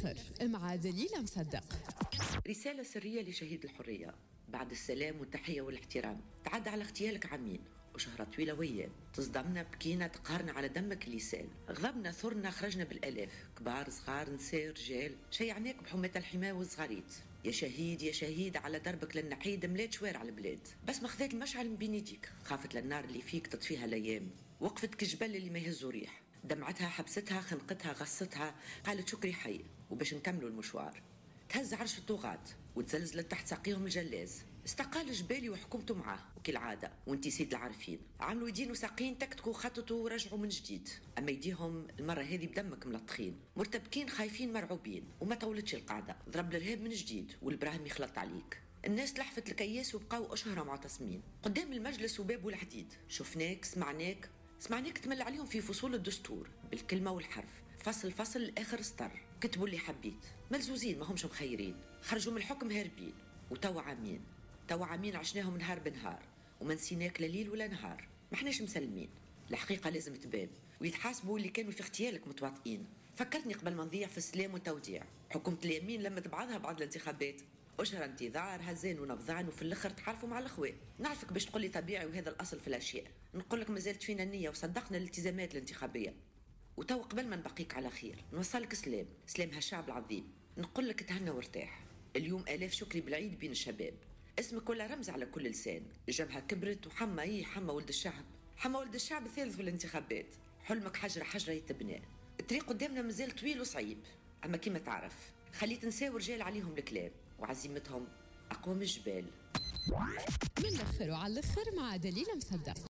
الآخر مع دليلة مصدق. رسالة سرية لشهيد الحرية. بعد السلام والتحية والاحترام، تعدى على اغتيالك عامين وشهرة طويلة وياه. تصدمنا، بكينا، تقهرنا على دمك اللي سال. غضبنا، ثرنا، خرجنا بالآلاف، كبار صغار نساء رجال، شيعناك بحماة الحماة والصغاريت. يا شهيد يا شهيد، على دربك للنحيد ملات شوارع البلاد. بس ما خذات المشعل من بين يديك، خافت للنار اللي فيك تطفيها الأيام. وقفت كجبل اللي ما يهزوا ريح، دمعتها حبستها، خنقتها غصتها، قالت شكري حي وباش نكملوا المشوار. تهز عرش الطغاة وتزلزلت تحت ساقيهم الجلاز. استقال جبالي وحكمته معاه وكالعادة، وانتي سيد العارفين. عملوا يدين وساقين، تكتكوا خططوا ورجعوا من جديد. اما يديهم المرة هذه بدمك ملطخين، مرتبكين خايفين مرعوبين. وما طولتش القعدة، ضرب الارهاب من جديد والبراهيم يخلط عليك. الناس لحفت الكياس وبقاو اشهر معتصمين قدام المجلس وبابه الحديد. شفناك، سمعناك تمل عليهم في فصول الدستور بالكلمة والحرف، فصل لآخر سطر. كتبوا اللي حبيت، ملزوزين ما همش مخيرين، خرجوا من الحكم هاربين. وتوا عامين عشناهم نهار بنهار، وما نسيناك لا ليل ولا نهار. ما حناش مسلمين، الحقيقة لازم تبان ويتحاسبوا اللي كانوا في اغتيالك متواطئين. فكرتني قبل ما نضيع في السلام والتوديع. حكومة اليمين لمت بعضها بعد الانتخابات، أشهر انتظار هزان ونبضان، وفي الآخر تحالفوا مع الأخوة. نعرفك باش تقولي طبيعي وهذا الأصل في الأشياء، نقولك مازالت فينا النية وصدقنا الالتزامات الانتخابية. وتو قبل ما نبقيك على خير نوصلك سلام هالشعب العظيم. نقولك تهنى وارتاح. اليوم آلاف شكري بالعيد بين الشباب، اسمك ولا رمز على كل لسان. الجبهة كبرت وحما حما ولد الشعب الثالث في الانتخابات. حلمك حجرة يتبنى. الطريق قدامنا مازال طويل وصعيب، أما كيما تعرف خليت نساو رجال عليهم الكلام، وعزيمتهم أقوى من الجبال. من الآخر وعلى الآخر مع دليلة مصدق.